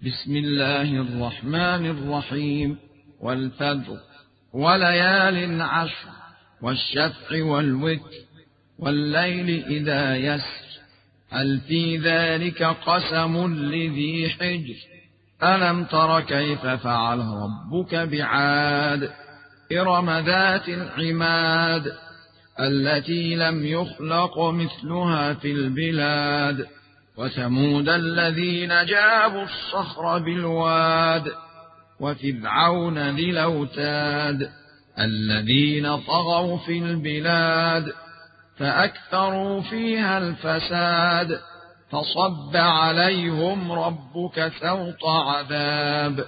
بسم الله الرحمن الرحيم. والفجر وليال عشر والشفع والوتر والليل إذا يسر هل في ذلك قسم لذي حجر ألم تر كيف فعل ربك بعاد إرم ذات العماد التي لم يخلق مثلها في البلاد وثمود الذين جابوا الصخر بالواد وفرعون ذي الأوتاد الذين طغوا في البلاد فأكثروا فيها الفساد فصب عليهم ربك سوط عذاب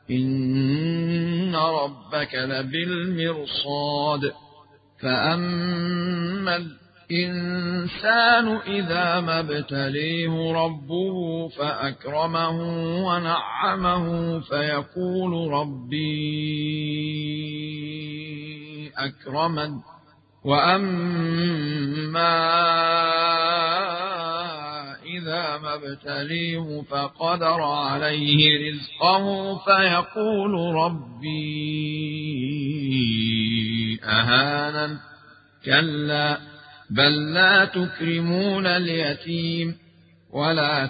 إن ربك لبالمرصاد فأما الإنسان إذا ما ابتليه ربه فأكرمه ونعمه فيقول ربي أكرمن وأما إذا ما ابتليه فقدر عليه رزقه فيقول ربي أهانن كلا بل لا تكرمون اليتيم ولا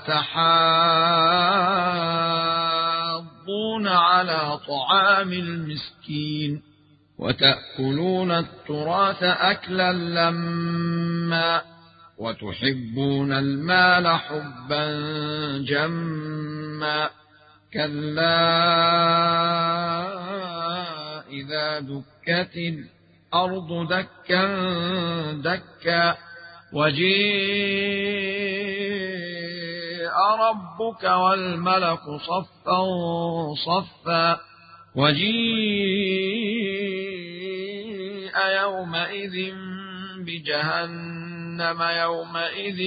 تحاضون على طعام المسكين وتأكلون التراث أكلا لما وتحبون المال حبا جما كلا إذا دكت الأرض دكا دكا وجيء ربك والملك صفا صفا وجيء يومئذ بجهنم يومئذ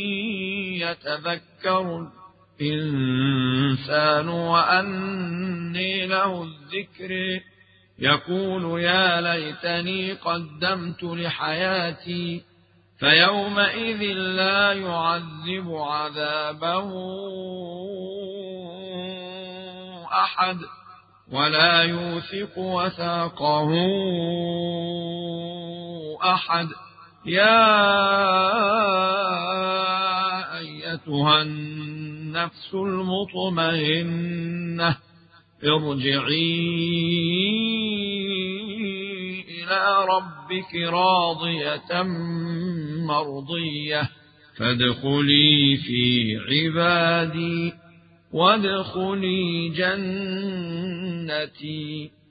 يتذكر الإنسان وأنى له الذكر يقول يا ليتني قدمت لحياتي فيومئذ لا يعذب عذابه أحد ولا يوثق وثاقه أحد يا أيتها النفس المطمئنة ارجعي إلى ربك راضية مرضية فادخلي في عبادي وادخلي جنتي.